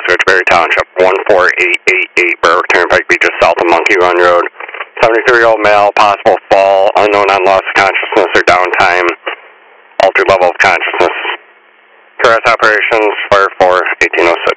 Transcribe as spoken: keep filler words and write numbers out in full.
Switchberry Township, one four eight eight eight, Berwick Turnpike Beach, just south of Monkey Run Road. seventy-three-year-old male, possible fall, unknown on loss of consciousness or downtime, altered level of consciousness. Caress operations, fire four, eighteen oh six.